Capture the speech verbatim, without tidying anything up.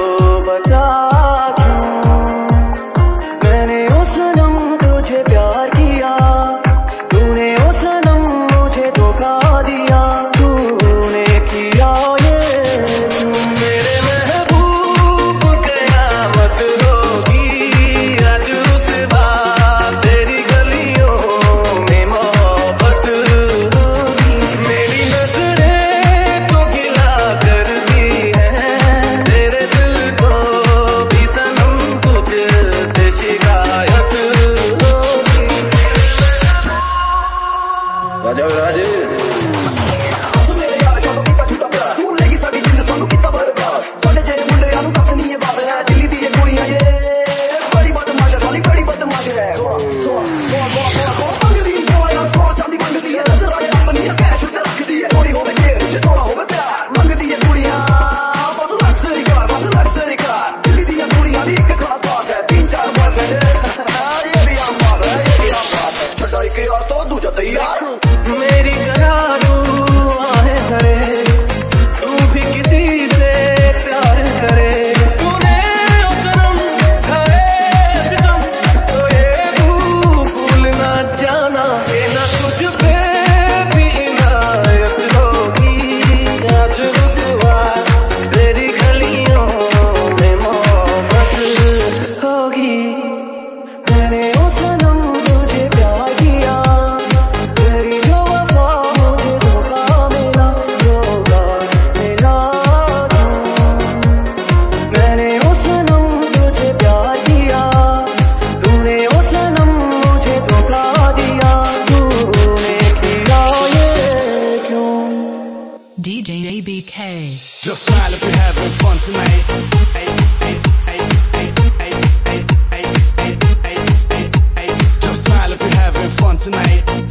बता क्यों मैंने ओ सनम तुझे प्यार किया, तूने ओ सनम मुझे धोखा दिया, तूने किया ये क्यों? मेरे महबूब कयामत होगी आज उस बात तेरी गलियों में मोहब्बत होगी। मेरी नजरें तो गिला करती हैं तेरे दिल को भी सनम तुझसे शिकायत होगी। राजा राजे मेरी करारू आहें धरे, तू भी किसी से प्यार करे, तूने ओ सनम खाए सितम तो ये भूल ना जाना कि ना तुझ पे भी इनायत होगी आज रुतबा तेरी गलियों में मोहब्बत होगी। मैंने ओ सनम तुझे प्यार किया, तेरी जो वफा मुझे धोखा मिला, धोखा मिला क्यों? मैंने ओ सनम तुझे प्यार किया, तूने ओ सनम मुझे धोखा दिया, तूने किया ये क्यों? D J A B K. Just smile if you're having fun tonight. Hey, hey, hey, hey, hey, hey, hey, hey, hey, hey, hey. Just smile if you're having fun tonight.